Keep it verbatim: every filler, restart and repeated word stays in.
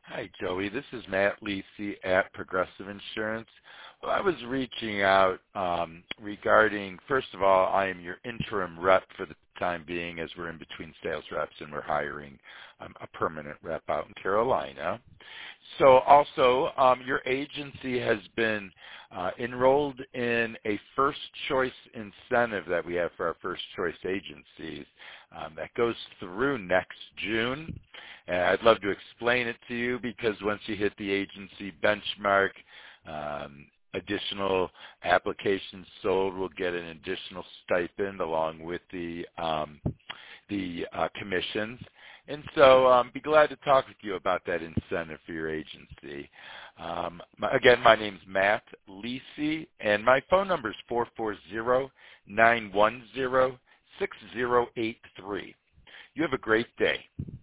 Hi, Joey. This is Matt Lisi at Progressive Insurance. Well, I was reaching out um, regarding, first of all, I am your interim rep for the time being as we're in between sales reps and we're hiring um, a permanent rep out in Carolina. So also, um, your agency has been uh, enrolled in a first choice incentive that we have for our first choice agencies um, that goes through next June. And I'd love to explain it to you because once you hit the agency benchmark, um, additional applications sold will get an additional stipend along with the um, the uh, commissions. And so um, be glad to talk with you about that incentive for your agency. Um, my, again, my name's Matt Lisi, and my phone number is four four zero, nine one zero, six zero eight three. You have a great day.